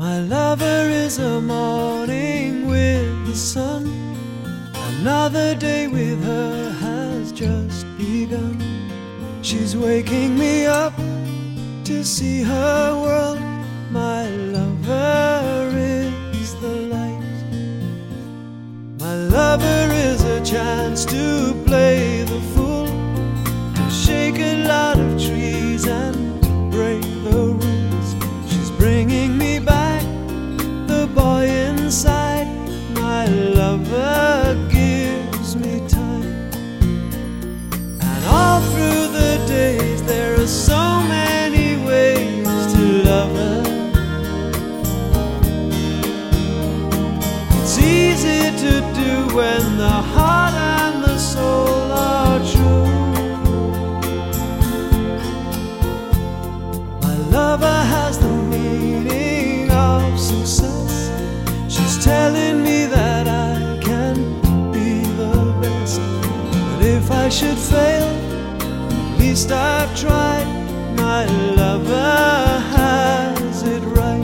My lover is a morning with the sun. Another day with her has just begun. She's waking me up to see her world. My lover is the light. My lover is a chance to play the fool, to shake a lot of trees and break the rules. She's bringing me back the boy inside. My lover gives me time, and all through the days there are so many ways to love her. It's easy to do when the heart and the soul are true. My lover has the meaning of success. She's telling me that I can be the best. But if I should fail, at least I've tried. My lover has it right.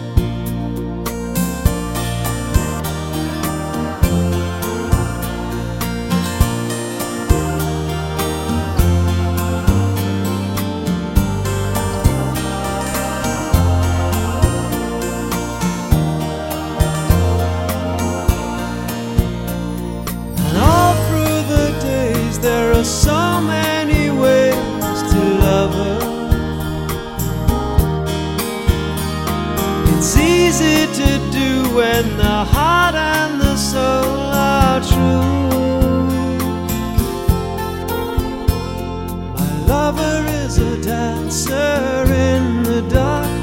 There are so many ways to love her. It's easy to do when the heart and the soul are true. My lover is a dancer in the dark,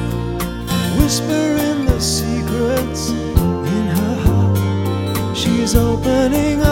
whispering the secrets in her heart. She's opening up